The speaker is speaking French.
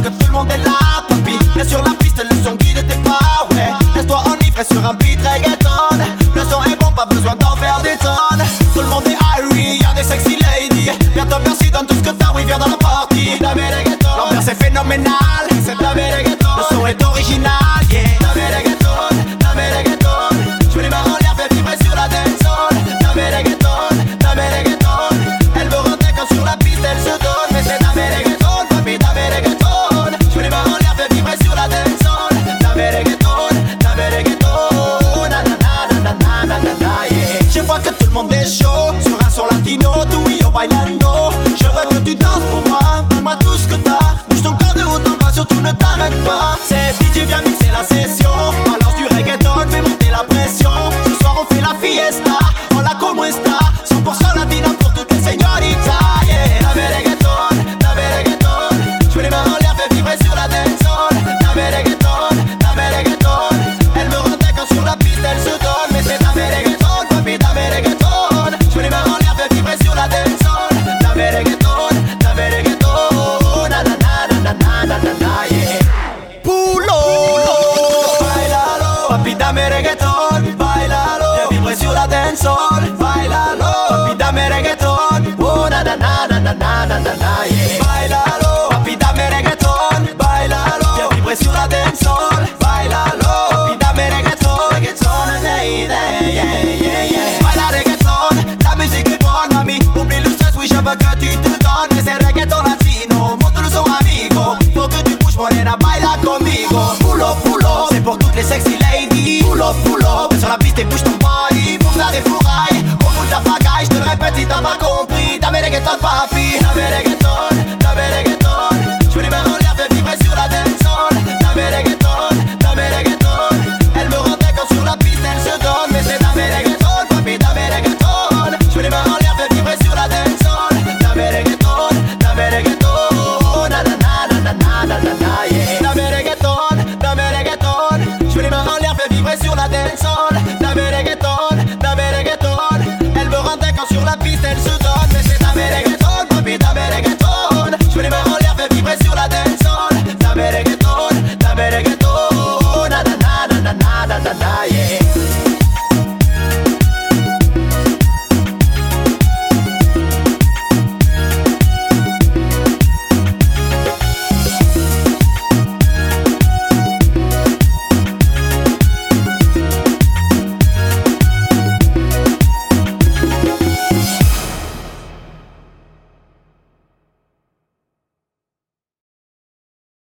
que tout le monde est là, papi. Viens sur la piste, le son guide tes pas, ouais. Laisse-toi enivrer sur un beat reggaeton. Le son est bon, pas besoin d'en faire des tonnes. Tout le monde est Harry, y'a des sexy ladies. Viens toi merci, donne tout ce que t'as, oui viens dans la partie. L'ambiance est phénoménale, c'est la reggaeton. Le son est original, yeah. La reggaeton, la reggaeton. Je veux les mains en l'air, fais vibrer sur la dancehall. La reggaeton, la reggaeton. Elle veut rentrer quand sur la piste elle se donne. Mais c'est la reggaeton, papi, la reggaeton. Je veux les mains en l'air, fais vibrer sur la dancehall. La reggaeton, na na na na na na na na, yeah. Je vois que tout le monde est chaud sur un son latino, tu y yo bailando. Je veux que tu danses pour moi, donne-moi tout ce que t'as. Bouge ton corps de haut en bas, surtout ne t'arrête pas. C'est DJ, viens mixer la session. Balance du reggaeton, fais monter la pression. Ce soir on fait la fiesta, hola como está. 100% latina pour toutes les señoritas, yeah. La reggaeton, je veux les mains en l'air, fais vibrer sur la dancehall. La reggaeton, elle me rentrait quand sur la piste elle se donne. Mais c'est la reggaeton, papi, la reggaeton. Je veux les mains en l'air, fais vibrer sur la dancehall. La reggaeton, na na na na na na na, yeah. Pulo, bailalo, papi, dame reggaeton, bailalo. Fais vibrer sur la dancehall, bailalo, papi, dame reggaeton. Oh na na na na na na na na, yeah.